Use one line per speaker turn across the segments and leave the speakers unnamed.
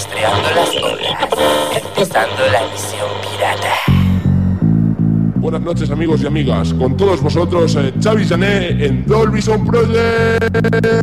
rastreando las ondas, empezando la misión pirata.
Buenas noches, amigos y amigas. Con todos vosotros, Xavi Jané en Dolby Sound Project.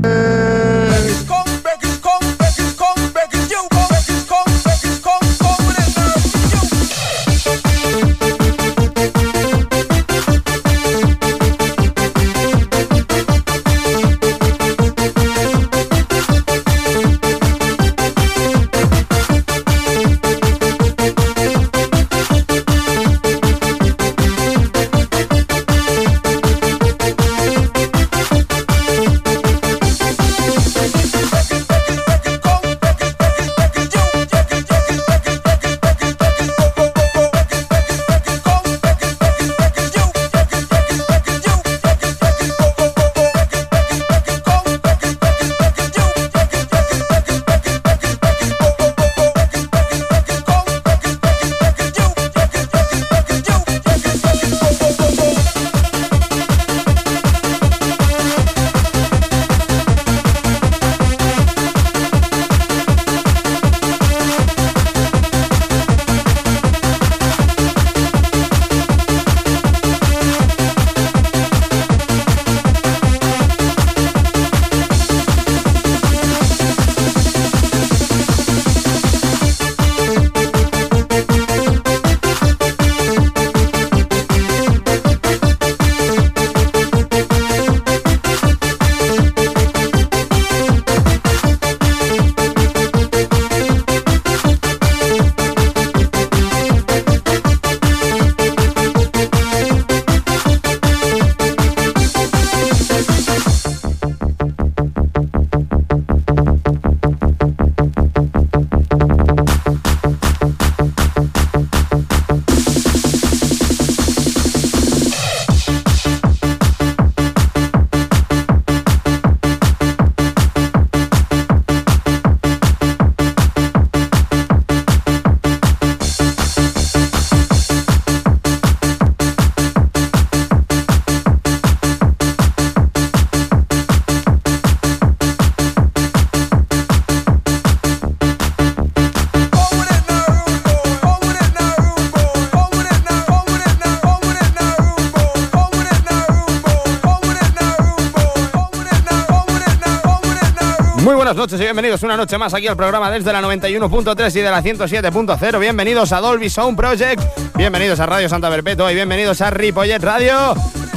Buenas noches y bienvenidos una noche más aquí al programa desde la 91.3 y de la 107.0 Bienvenidos a Dolby Sound Project, bienvenidos a Radio Santa Perpetua y bienvenidos a Ripollet Radio.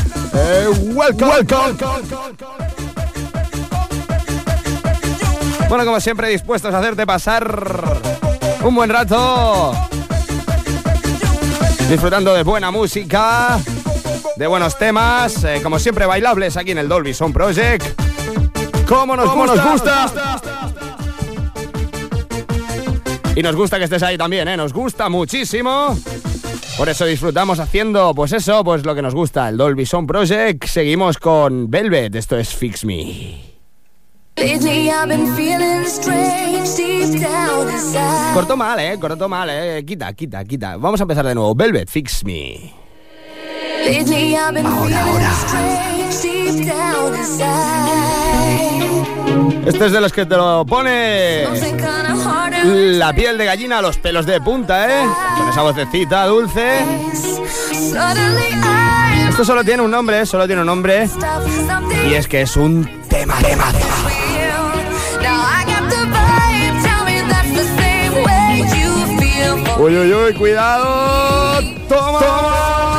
Welcome. Bueno, como siempre, dispuestos a hacerte pasar un buen rato, disfrutando de buena música, de buenos temas, como siempre bailables aquí en el Dolby Sound Project. ¿Cómo nos gusta? Y nos gusta que estés ahí también, ¿eh? Nos gusta muchísimo. Por eso disfrutamos haciendo, pues lo que nos gusta, el Dolby Sound Project. Seguimos con Velvet, esto es Fix Me. Cortó mal, quita. Vamos a empezar de nuevo, Velvet, Fix Me. Ahora. Este es de los que te lo pone la piel de gallina, los pelos de punta, ¿eh? Con esa vocecita dulce. Esto solo tiene un nombre, y es que es un tema. Uy, cuidado. Toma.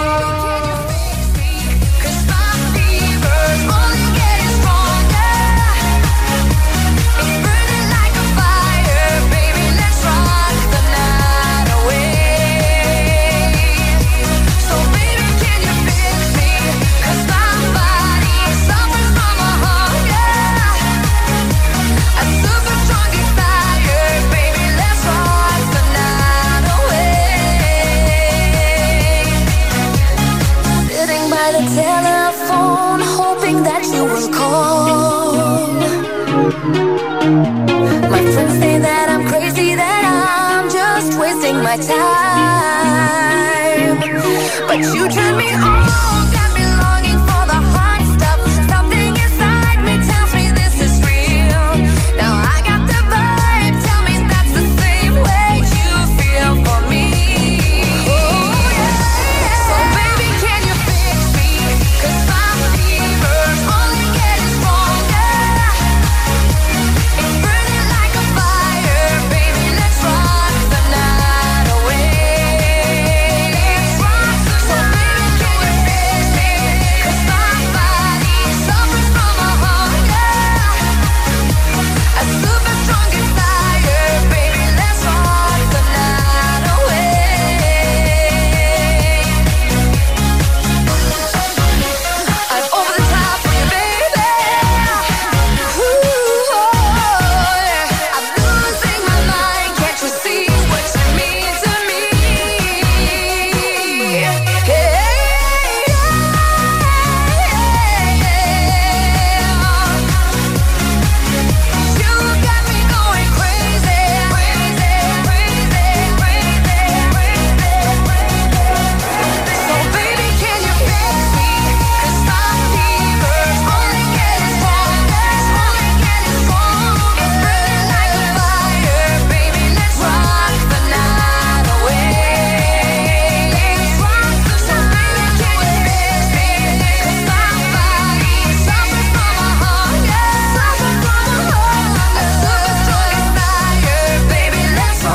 My time, but you turn me on, got me longing for the hot stuff. Something inside me tells me this is real. Now I got the vibe, tell me that's the thing.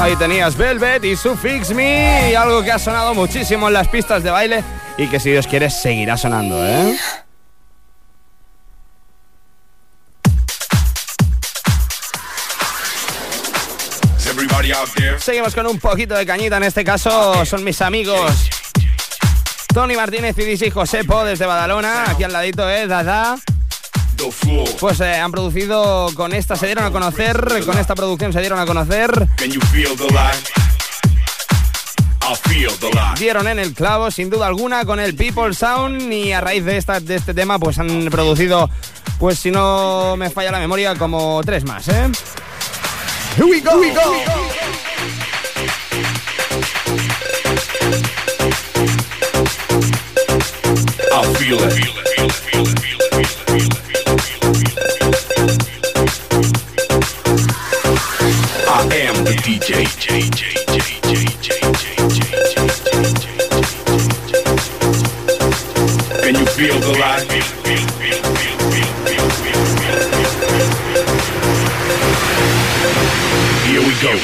Ahí tenías Velvet y su Fix Me, y algo que ha sonado muchísimo en las pistas de baile y que si Dios quiere seguirá sonando, ¿eh? Seguimos con un poquito de cañita, en este caso son mis amigos Tony Martínez y DJ Josepo desde Badalona, aquí al ladito, Dada. Pues han producido con esta, se dieron a conocer, con esta producción se dieron a conocer. Dieron en el clavo, sin duda alguna, con el People Sound, y a raíz de este tema pues han producido, pues si no me falla la memoria, como 3 más, ¿eh? Here we go. Here we go.
I feel it. I am the DJ. Can you feel the light? Here we go.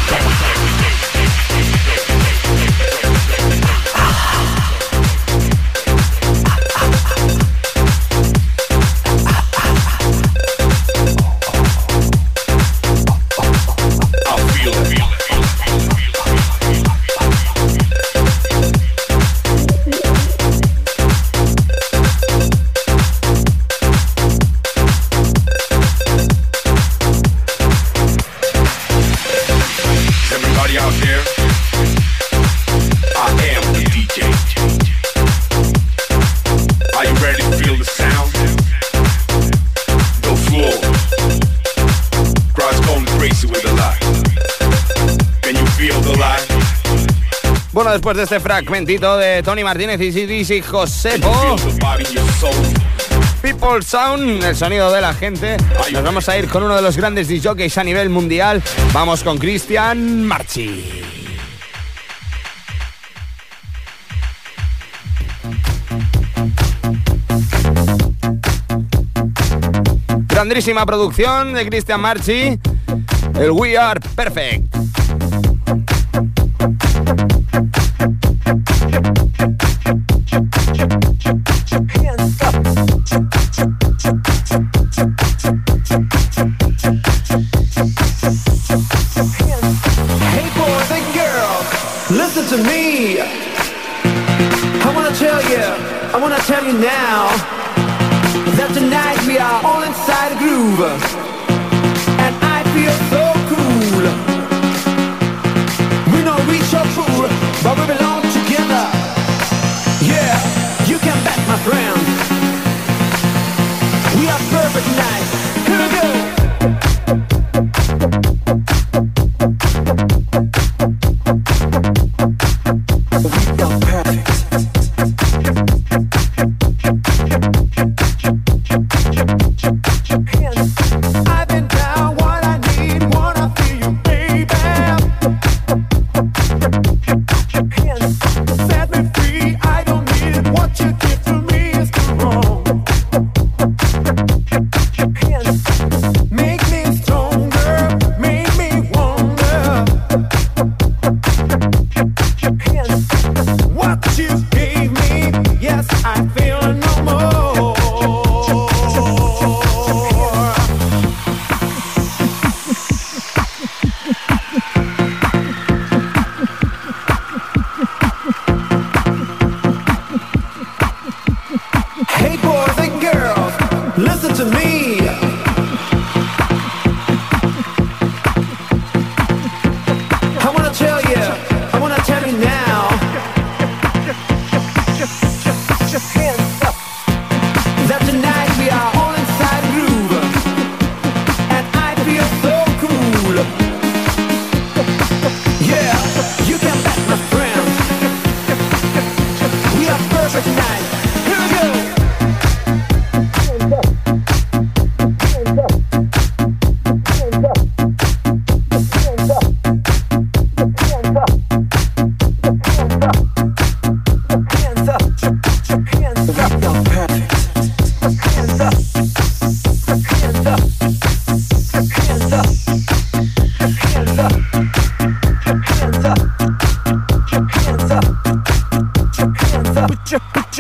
Bueno, después de este fragmentito de Tony Martínez y DJ Josepo, People Sound, el sonido de la gente, nos vamos a ir con uno de los grandes DJs a nivel mundial. Vamos con Cristian Marchi. Grandísima producción de Cristian Marchi, el We Are Perfect.
Listen to me. I wanna tell you now that tonight we are all inside a groove, and I feel so cool. We don't reach or fool, but we belong together. Yeah, you can bet, my friend. We are perfect tonight. Here we go.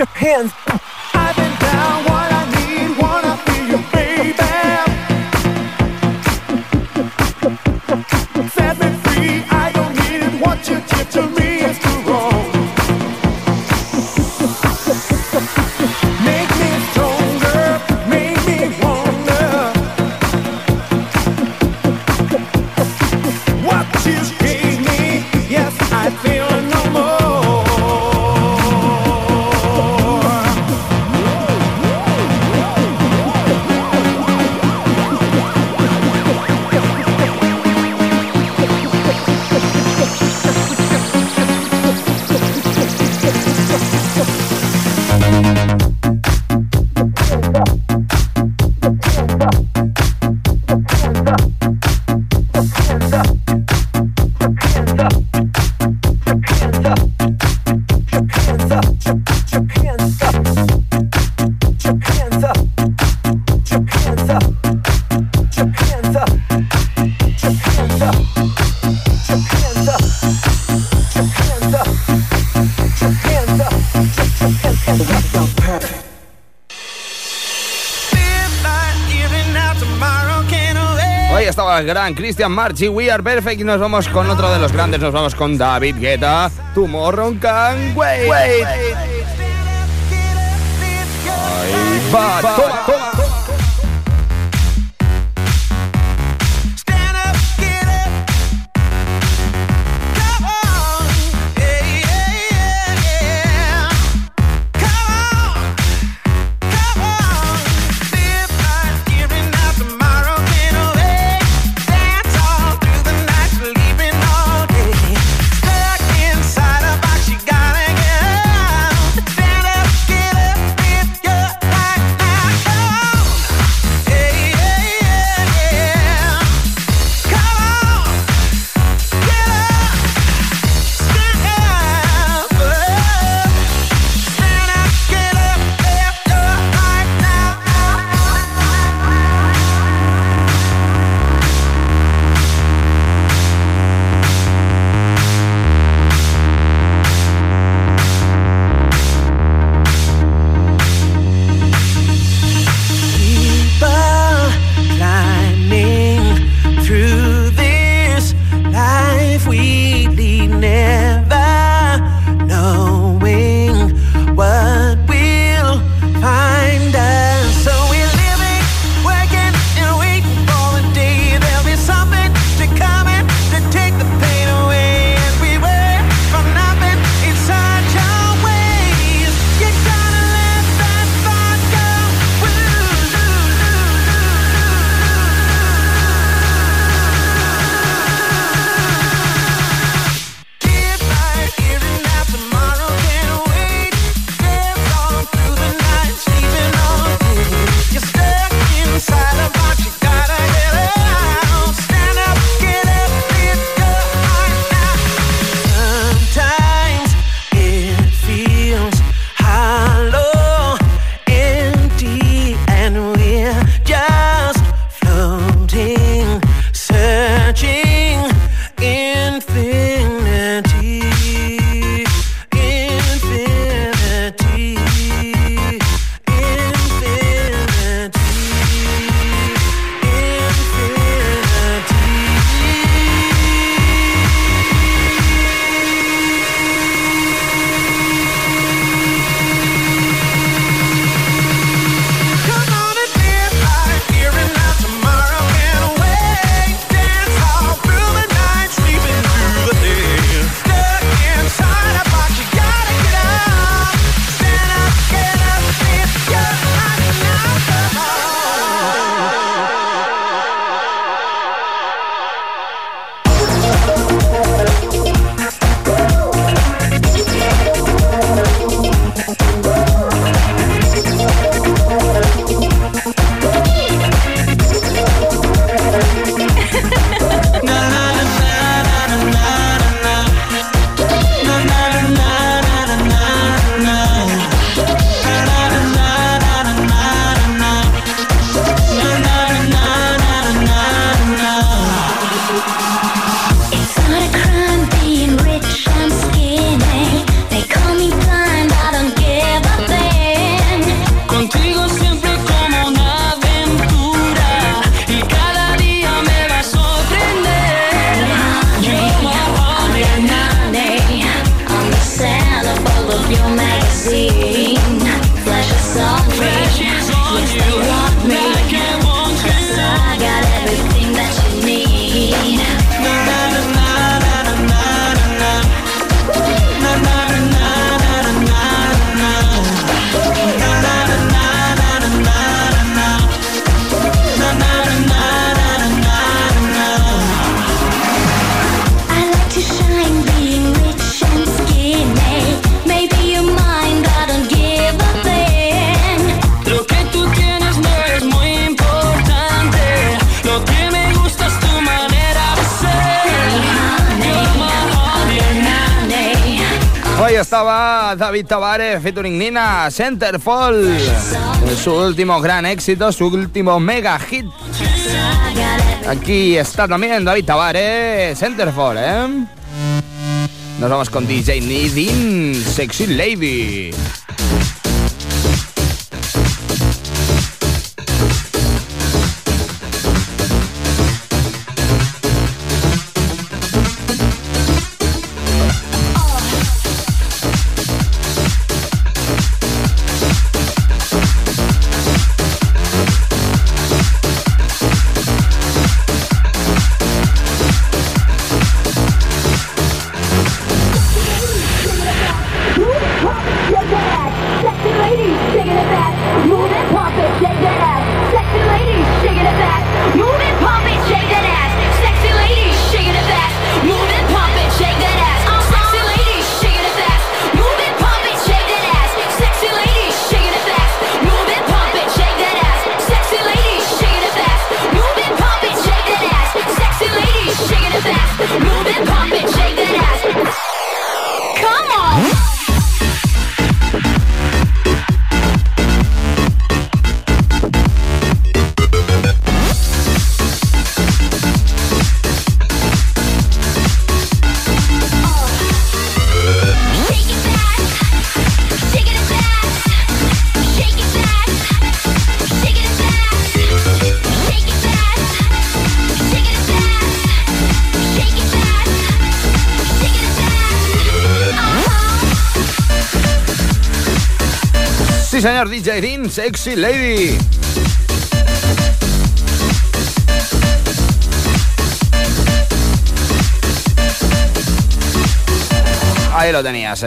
your hands. I've been down what I need, wanna feel you, baby. Set me free, I don't need it. What you did to me is too wrong. Make me stronger, make me wonder what you gave me. Yes, I feel no more.
Hoy estaba el gran Christian Marchi, We Are Perfect, y nos vamos con otro de los grandes, nos vamos con David Guetta, Tomorrow Can't Wait. Ahí va, toma, toma.
Stand up, get up, live your life now.
Ahí estaba David Tavares featuring Nina, Centerfold, su último gran éxito, su último mega hit. Aquí está también David Tavares, Centerfold, Nos vamos con DJ Nidin, Sexy Lady. Sí, señor, DJ Dean, Sexy Lady. Ahí lo tenías,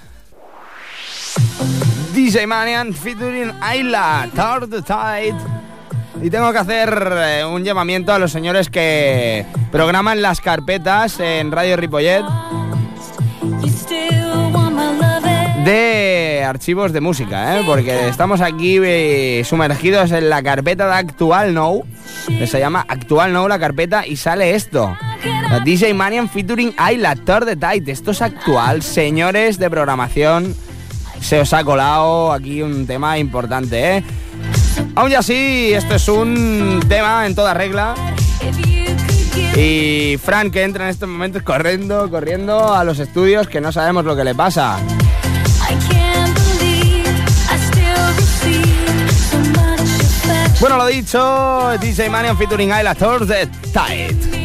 DJ Manian featuring Ayla, Turn the Tide. Y tengo que hacer un llamamiento a los señores que programan las carpetas en Radio Ripollet de archivos de música, porque estamos aquí sumergidos en la carpeta de Actual Now, que se llama Actual Now la carpeta, y sale esto: la DJ Manian featuring Ayla, Turn the Tide. Esto es actual, señores de programación. Se os ha colado aquí un tema importante, Aún así, esto es un tema en toda regla. Y Fran, que entra en estos momentos corriendo a los estudios, que no sabemos lo que le pasa. Bueno, lo dicho, DJ Manian featuring Ayla, Turn the Tide.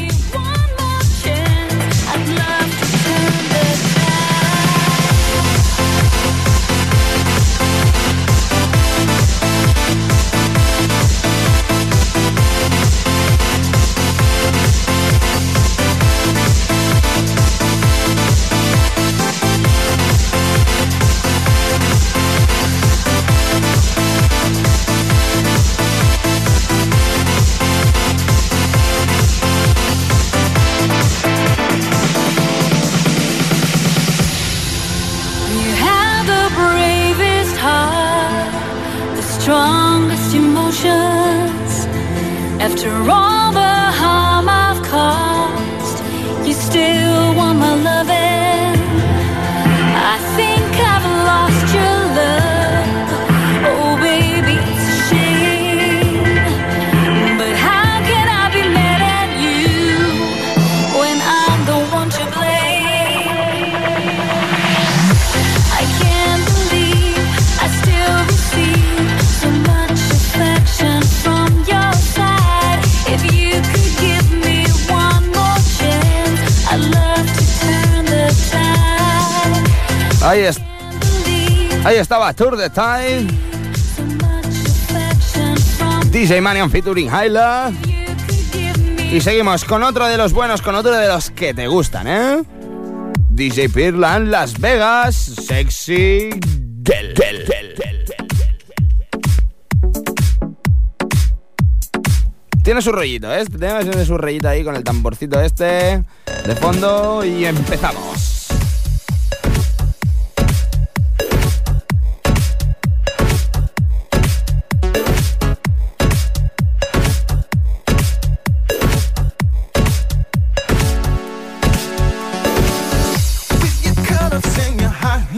Strongest emotions. After all the harm I've caused, you still want my loving. I think I've lost your love. Oh baby, it's a shame. But how can I be mad at you when I'm the one to blame? I can't believe I still receive so much affection from your side. If you could give me one more chance, I'd love to turn the tide.
Ahí estaba Turn the Tide, DJ Manian featuring Ayla. Y seguimos con otro de los buenos, con otro de los que te gustan, DJ Pirlan, Las Vegas, Sexy Girl. Tiene su rollito, tiene su rollito ahí con el tamborcito de fondo, y empezamos.
With your colors and your high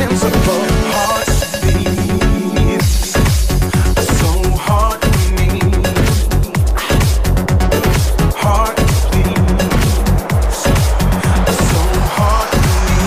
indispensable. Heartbeats are so hard to me. Heartbeats are so hard to me.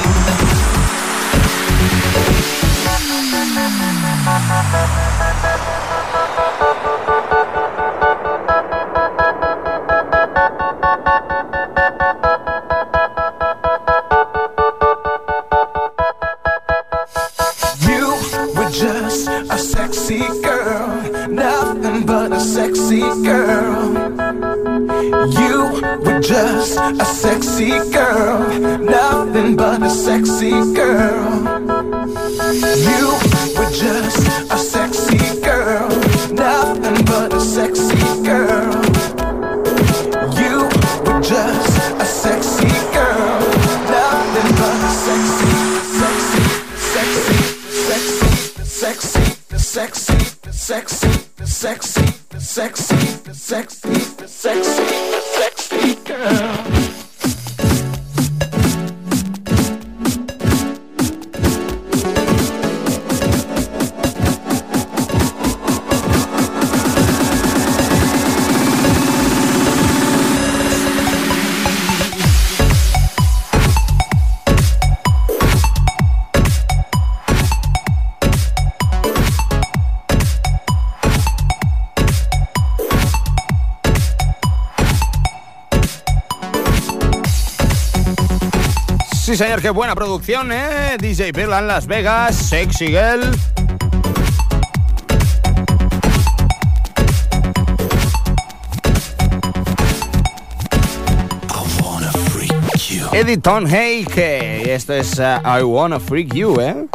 You were just a sexy girl, nothing but a sexy girl. You were just a sexy girl, nothing but a sexy girl. You were just a sexy girl, nothing but a sexy girl. You were just a sexy girl, nothing but a sexy, sexy, sexy, sexy, sexy, sexy, sexy, sexy, sexy, sexy, sexy girl.
Sí, señor, qué buena producción, ¿eh? DJ Pirla en Las Vegas, Sexy Girl. Eddie Toney, que esto es I Wanna Freak You, ¿eh?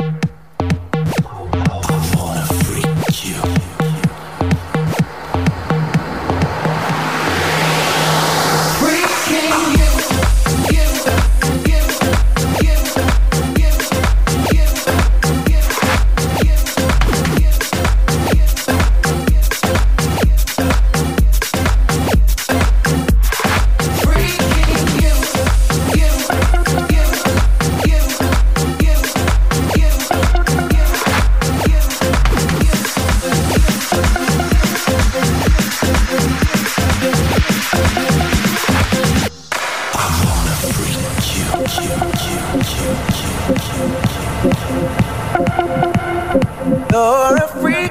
You're a freak.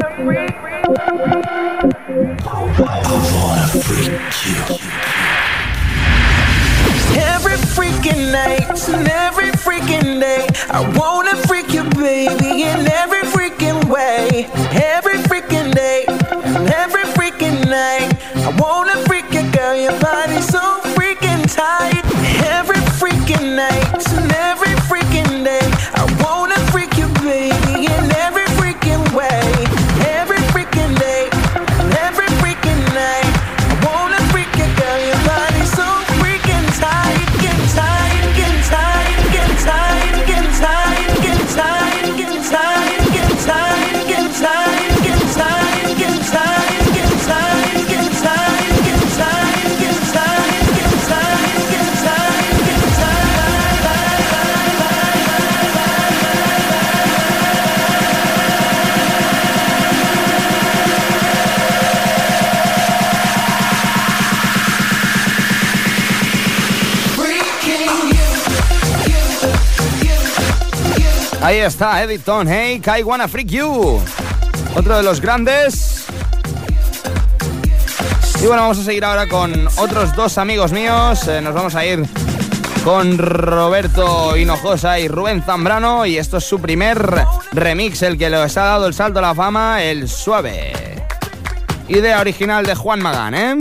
Every freaking night and every freaking day, I wanna freak you, baby, in every freaking way. Every freaking day and every freaking night, I wanna freak you, girl, your body's so freaking tight. Every freaking night and every freaking day, I wanna freak you, baby, in every freaking way. Every freaking day and every freaking night, I wanna freak you, girl, your body's so freaking tight. Getting tight, getting tight, getting tight, getting tight, getting tight, getting tight, getting tight, getting tight, getting tight, getting tight, getting tight, getting tight, getting tight, getting tight, getting tight, getting tight, getting Ahí está, Eddie Toney, I Wanna Freak You. Otro de los grandes. Y bueno, vamos a seguir ahora con otros dos amigos míos. Nos vamos a ir con Roberto Hinojosa y Rubén Zambrano. Y esto es su primer remix, el que les ha dado el salto a la fama, El Suave. Idea original de Juan Magán, ¿eh?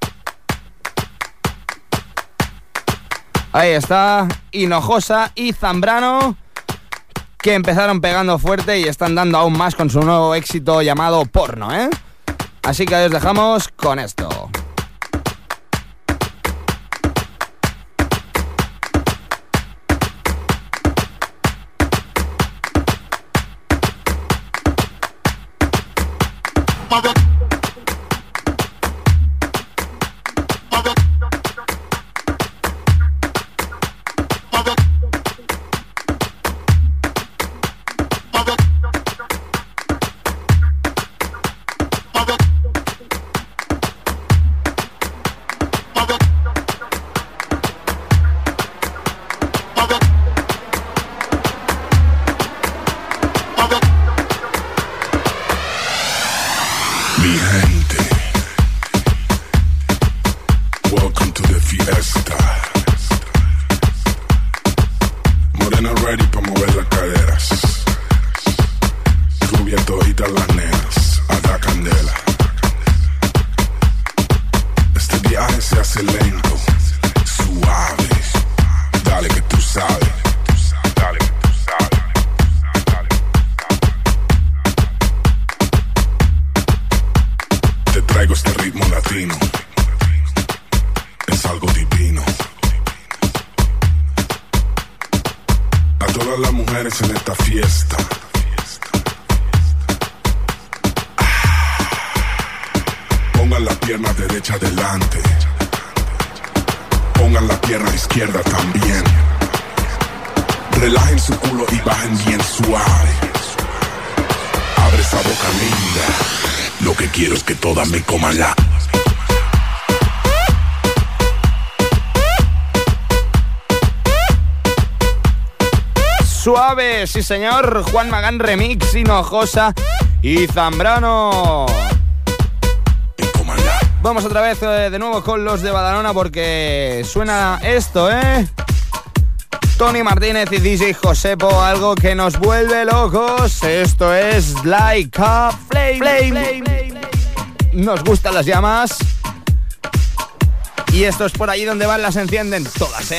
Ahí está, Hinojosa y Zambrano, que empezaron pegando fuerte y están dando aún más con su nuevo éxito llamado Porno, ¿eh? Así que os dejamos con esto.
pa' mover las caderas. Rubia toditas las nenas, a la candela. Este viaje se hace lento, suave. Dale que tú sabes. Dale que tú sabes. Dale que tú sabes. Te traigo este ritmo latino. Es algo divino. A todas las mujeres en esta fiesta. Pongan la pierna derecha adelante. Pongan la pierna izquierda también. Relajen su culo y bajen bien suave. Abre esa boca linda. Lo que quiero es que todas me coman la.
Suave, sí señor. Juan Magán remix, Hinojosa y Zambrano. Vamos otra vez de nuevo con los de Badalona porque suena esto, Tony Martínez y DJ Josepo, algo que nos vuelve locos. Esto es Like a Flame. Nos gustan las llamas. Y esto es por allí donde van, las encienden todas,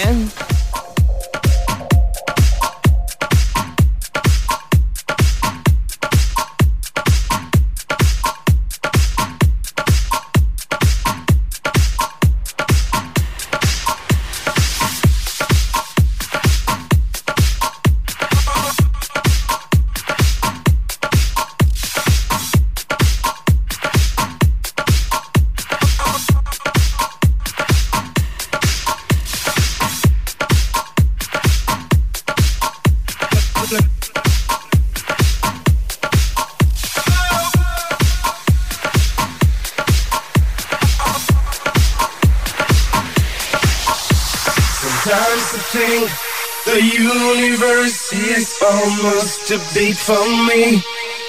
Sometimes I think the universe is almost a beat for me.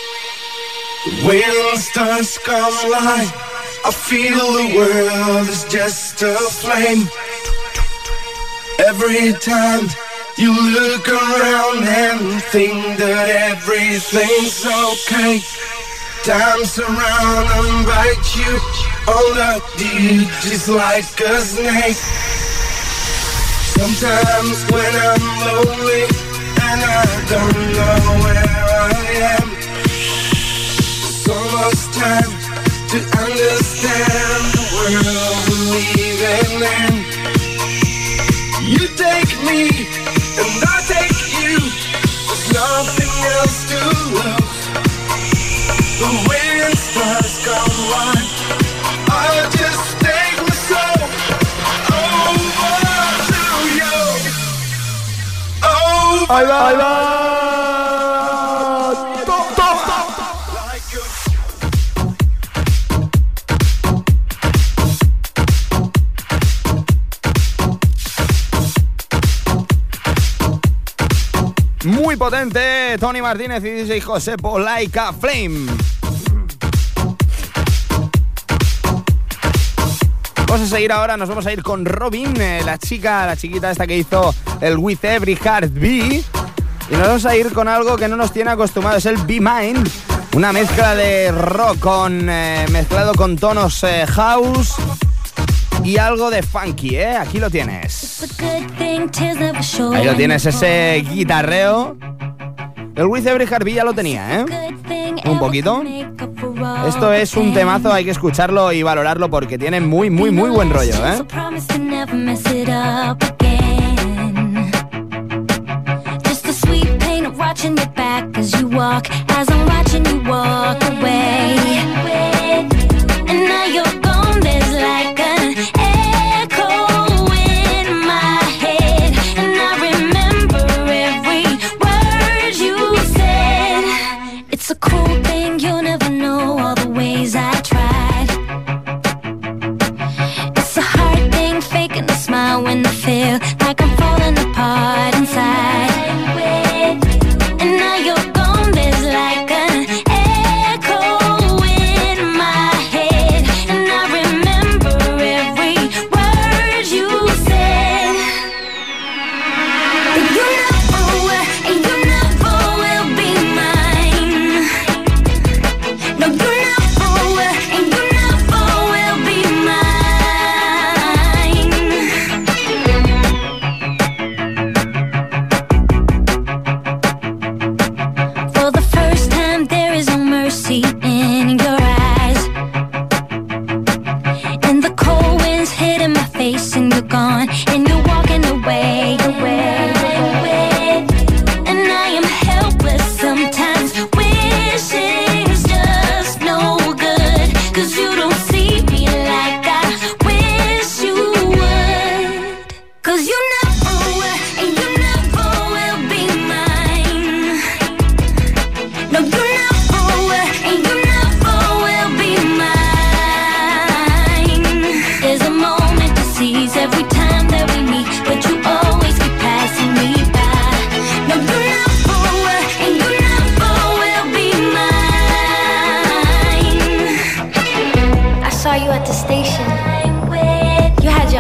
When stars come alive, I feel the world is just a flame. Every time you look around and think that everything's okay, time's around and bite you on the deed just like a snake. Sometimes when I'm lonely and I don't know where I am, so much time to understand the world we're living in. You take me and I take you, there's nothing else to lose. But when stars come alive, I'll just take my soul over to you.
Ahí va. Muy potente, Tony Martínez y DJ Josepo, Like a Flame. Vamos a seguir ahora, nos vamos a ir con Robin, la chiquita esta que hizo el With Every Heartbeat. Y nos vamos a ir con algo que no nos tiene acostumbrados, es el Be Mine. Una mezcla de rock mezclado con tonos house y algo de funky, Aquí lo tienes. Ahí lo tienes, ese guitarreo. El With Every Heartbeat ya lo tenía, Un poquito. Esto es un temazo, hay que escucharlo y valorarlo porque tiene muy, muy, muy buen rollo,
Watching your back as you walk, as I'm watching you walk away. And now you're gone, there's like an echo in my head. And I remember every word you said. It's a cool thing, you'll never know all the ways I tried. It's a hard thing, faking a smile when I feel like I'm falling apart inside. And now you're gone, there's like an echo in my head. And I remember every word you said. You know, and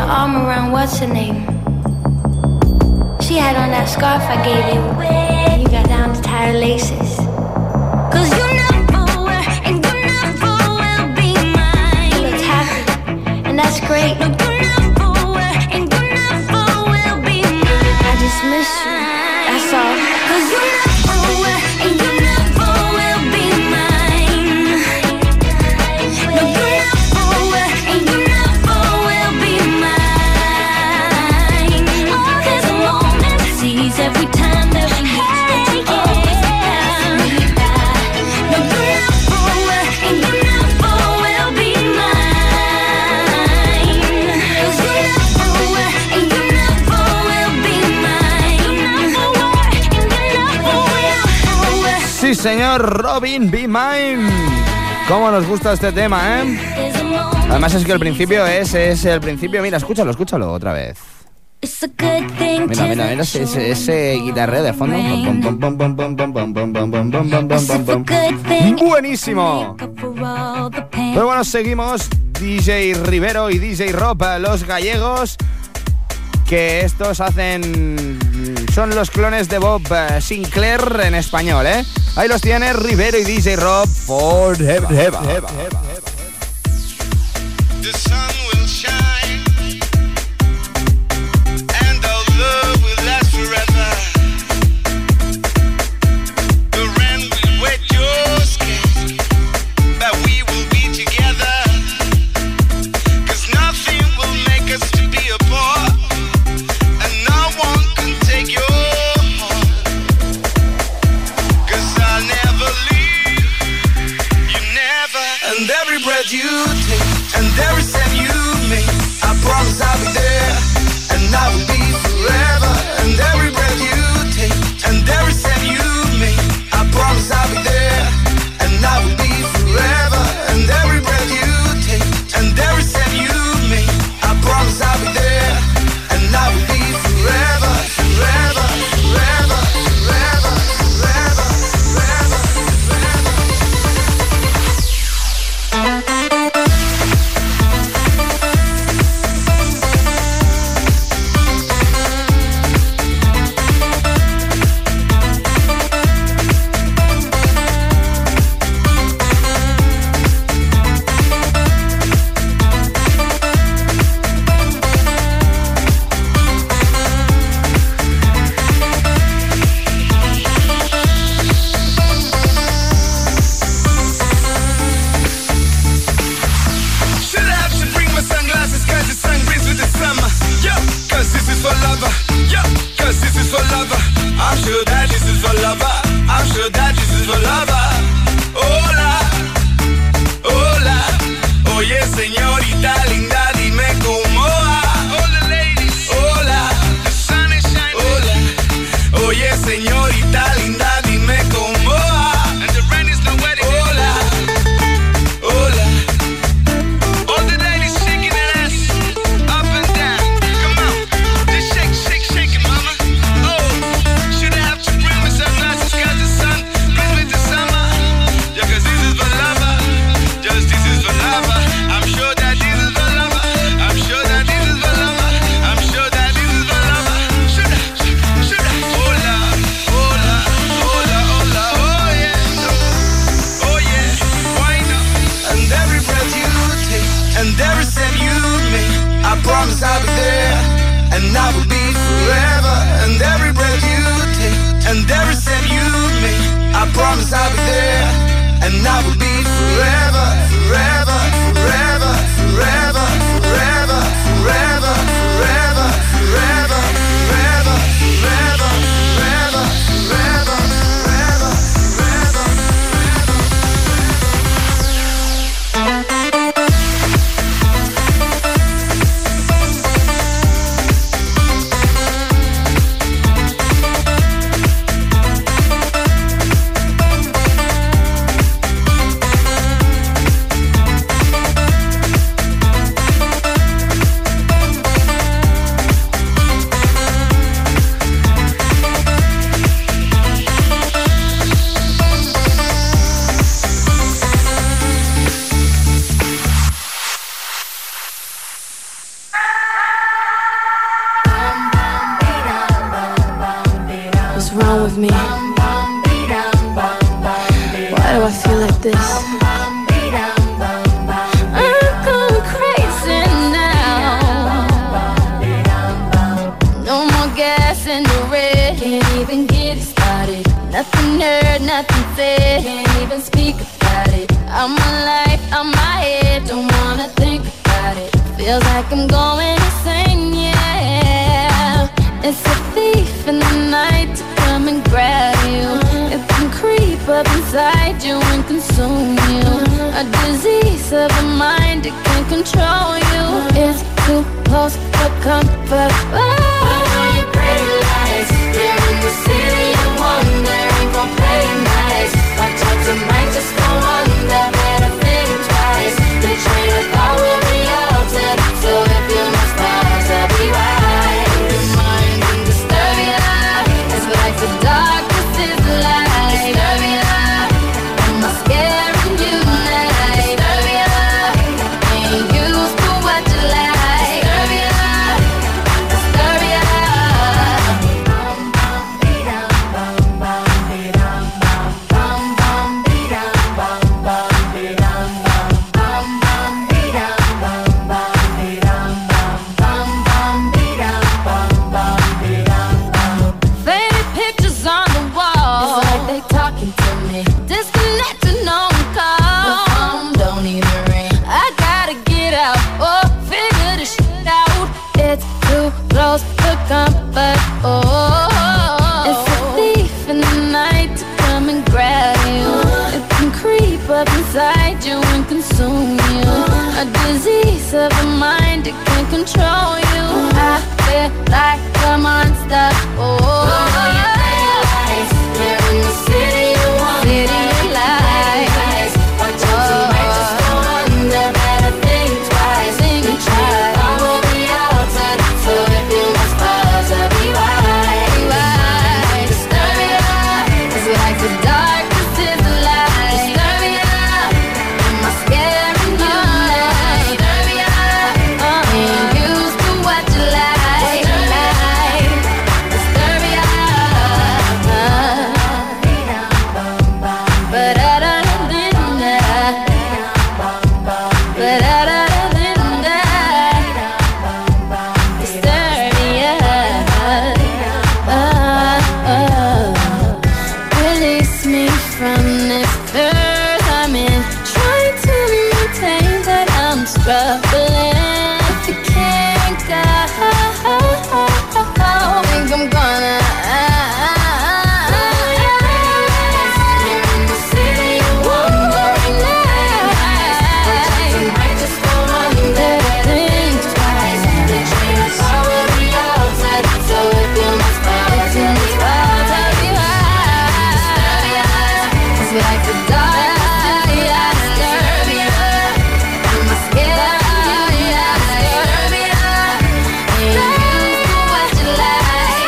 arm around what's her name. She had on that scarf I gave you. You got down to tie her laces. 'Cause you never were and you never will be mine. You looked happy, and that's great. No, you never were and you never will be mine. I just miss you, that's all. 'Cause you never were and you never will be mine. No, you never were and you never will be mine. Oh, there's a moment sees every time that we meet. Always passing me by. No, you never were and you never will be mine. 'Cause you never were and you never will be mine. You never were and you never will.
Sí, señor, Robin, Be Mine. ¿Cómo nos gusta este tema, eh?
There's a moment.
Además es que el principio es el principio. Mira, escúchalo otra vez.
It's a good thing
Mira, mira, mira ese guitarreo de fondo. Buenísimo. Pero bueno, seguimos. DJ Rivero y DJ Rob, los gallegos, que estos son los clones de Bob Sinclair en español, ¿eh? Ahí los tiene Rivero y DJ Rob Forever.
The sun will shine, and our love will last forever. The rain will wet your skin, but we will be together. 'Cause nothing will make us to be apart, and no one can take your heart. 'Cause I'll never leave you, never. And every breath you take, and every step you make, I promise I'll be there, and I will be forever. And every breath you take, and every step you make, I promise I'll be there, and I will be forever. And every breath you take, and every step you make, I promise I'll be there, and I will be forever, forever, forever, forever, forever, forever, forever. Should I have to bring my sunglasses 'cause the sun brings with the summer? Yo, 'cause this is for lover. Yo, 'cause this is for lover. I'm sure that this is for lover. I'm sure that this is for lover. Hola, hola. Oye, señorita linda, dime cómo va. All the ladies. Hola, the sun is shining. Hola. Oye, señorita linda, dime cómo va. And the rain is not wetting. Hola, hola. All the ladies shaking their ass up and down. Come on, just shake, shake, shake it, mama. Oh, should I have to bring my sunglasses 'cause the sun brings me the summer? Yeah, 'cause this is for lover. Just this is for lover. I'm sure that this is for lover. I'm sure that this is for lover. I'm sure that this is for lover. Should I? Hola, hola, hola, hola. Oh yeah, oh yeah. Why not? And every breath you take, and every step you make, I promise I'll be there, and I will be forever. And every breath you take, and every step you make, I promise I'll be there, and I will be forever, forever, forever, forever, forever, forever, forever, forever, forever, forever, forever, forever, forever, forever.
do I feel like this? I'm going crazy now. No more gas in the red. Can't even get it started. Nothing heard, nothing said. Can't even speak about it. I'm my life, I'm my head. Don't wanna think about it. Feels like I'm going insane, yeah. It's a thief in the night to come and grab you. It can creep up inside you and consume you. A disease of the mind, it can control you. It's too close for comfort. Oh, your pretty lights. You're in the city of wonder. Ain't gon' play nice. Watch out, you might just go under. Better think twice. The train of thought will be altered. So if you must pause, I'll be right. Your mind can disturb you. It's like the darkness is the light. Disturb you. Am I scaring you now? Disturb you. Ain't used to what you like. Disturb you. Disturb you. Faded pictures on the wall. It's like they talking to me. Disconnected on call. The phone don't even ring. I gotta get out. Oh, figure this shit out. It's too close for comfort. Oh, it's a thief in the night to come and grab you. It can creep up inside you and consume you. A disease of the mind, it can control you. I feel like a monster. Oh, you're in the city of wonder. City of lights. Watch out, you might just go under. Better think twice. Think twice. I will be altered. So if you must pause, I'll be right. Disturb you. It's like the darkness is the light. Disturb you. Am I scaring you now? Disturb you. Ain't used to what you like. Disturb you. Release me from this earth I'm in. Trying to maintain that I'm struggling. If you can't go, think I'm gonna. You're in the city of wandering nights. You might just go under. Think twice. The train of thought will be altered. So if you must pause, you must pause. I'll be right. It's like the dark. Disturb you. Am I scared? Disturb you. Ain't used to what you like.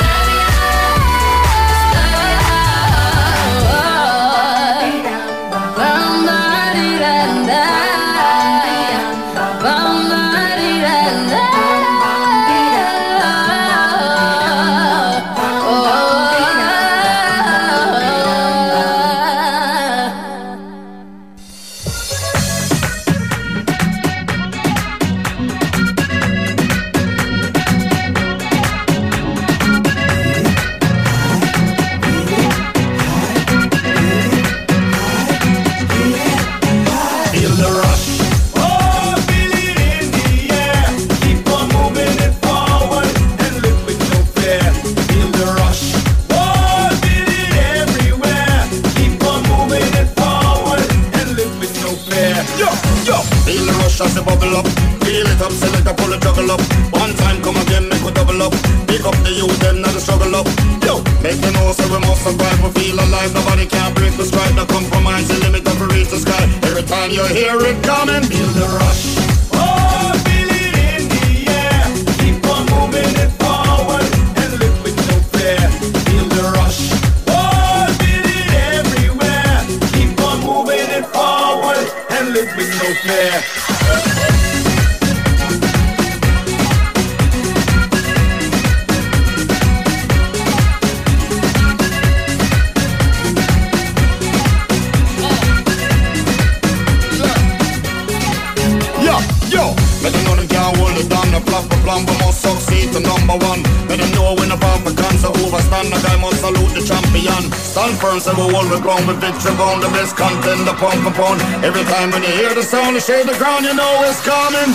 Feel the rush. Oh, feel it in the air. Keep on moving it forward and live with no fear. Feel the rush. Oh, feel it everywhere. Keep on moving it forward and live with no fear. Yo, yo. Feel the rush as it bubble up. Feel it up, select up, pull it, juggle up. One time, come again, make we double up. Pick up the youth, them not the struggle up. Yo, make them know so we must survive. We feel alive, nobody can break the stride. No compromise, the limit of reach the sky. Every time you hear it coming, feel the rush. Oh, feel it in the air. Keep on moving it forward and live with no fear. Feel the rush. Oh, feel it everywhere. Keep on moving it forward and live with no fear.
man, we must succeed to number one. Let them know when the Africans are overstand, the guy must salute the champion. Stand firm, so we hold the ground with victory bound. The best content, the pump upon. Every time when you hear the sound, the shade the ground, you know it's coming.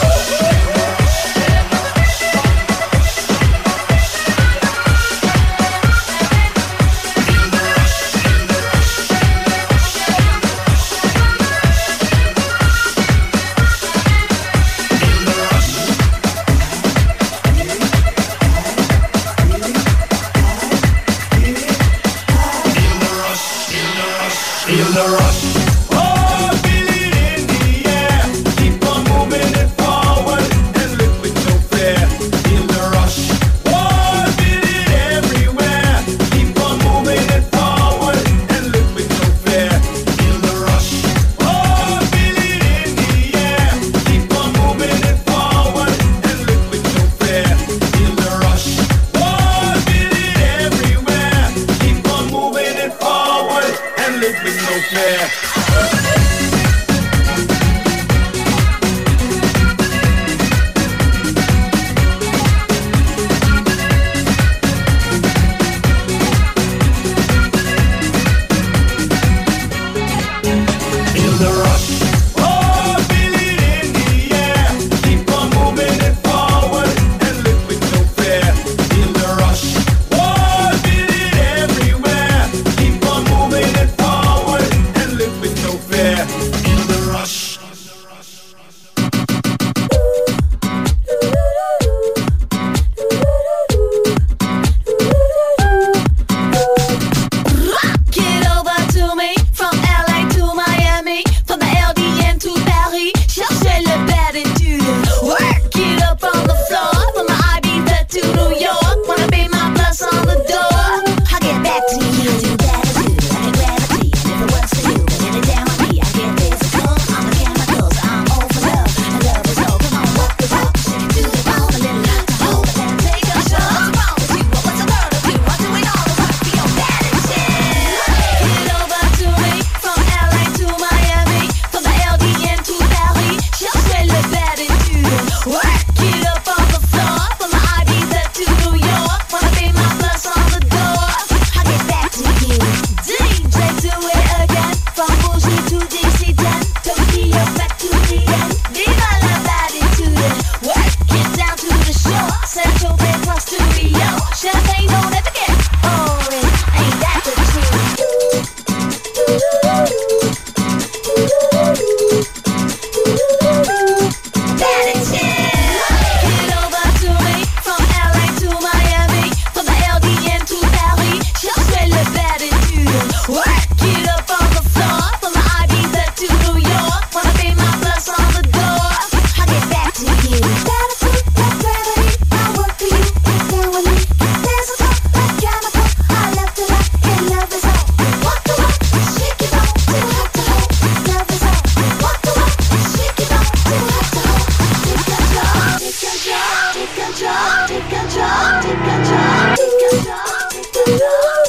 Feel the rush. Oh, feel it in the air. Keep on moving it forward and live with no fear. Feel the rush. Oh, feel it everywhere. Keep on moving it forward and live with no fear. Feel the rush. Oh, feel it in the air. Keep on moving it forward and live with no fear. Feel the rush. Oh, feel it everywhere. Keep on moving it forward and live with no fear. Feel the rush. Oh, feel it in the air. Keep on moving it forward and live with no fear. Feel the rush. Oh, feel it everywhere. Keep on moving it forward and live with no fear. Feel the rush.
Rock it over to me, from LA to Miami, from the LDN to Paris. Cherchez le bad attitude. Work it up on the floor, from the Ibiza to New York. Wanna be my plus on the door. I get back to you, do that attitude, like a gravity. And if it works for you, then hit it down with me. I get physical, I'm the chemicals, I'm all for love. And love is all, come on, walk the walk, shake it to the bone, a little hot to hold, and then take a shot. What's wrong with you? What's the word of you? I'm doing all the work for your bad attitude. Get over to me, from LA to Miami, from the LDN to Paris. Cherchez le bad attitude. Work it up on the floor, from the Ibiza to New York. Wanna be my plus on the door. I get back to you. DJ, do it again. From Bougie to DC-10, Tokyo back to the end. Viva la attitude. Work it down to the shore. Central Bay plus to Rio. Champagne don't ever get boring. Ain't that the truth? Bad attitude. Get over to me, from LA to Miami, from the LDN to Paris. Cherchez le bad attitude. Work it up on the floor, from the Ibiza to New York. Wanna be my plus on the door. I get back to you. Bad attitude, like gravity. I work for you, get down with me. There's a talk like chemical. I love to love, and love is all. Walk the walk, shake it off, too hot to hold. Love is all. Walk the walk, shake it off, too hot to hold. Take control, take control, take control, take control, take control, take control,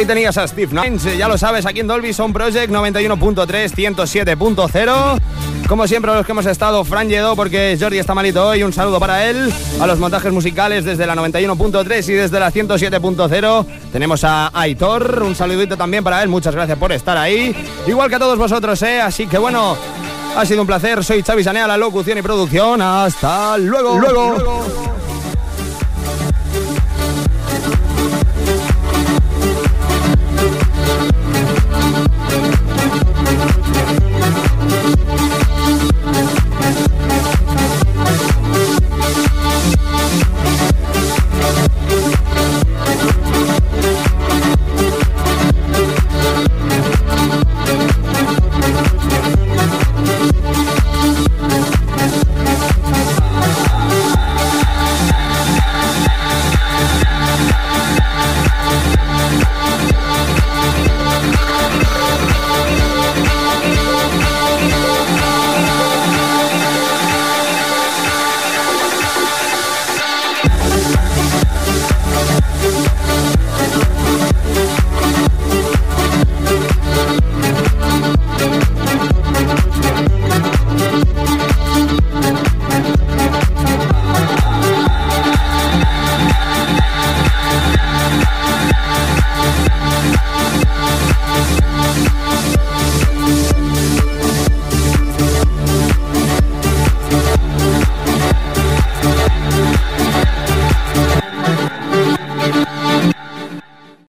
Ahí tenías a Steve Nines, ya lo sabes, aquí en Dolby Sound Project 91.3, 107.0. Como siempre, a los que hemos estado, Fran Lledó, porque Jordi está malito hoy, un saludo para él. A los montajes musicales desde la 91.3 y desde la 107.0 tenemos a Aitor, un saludito también para él, muchas gracias por estar ahí. Igual que a todos vosotros, así que bueno, ha sido un placer, soy Xavi Sané a la locución y producción. Hasta luego.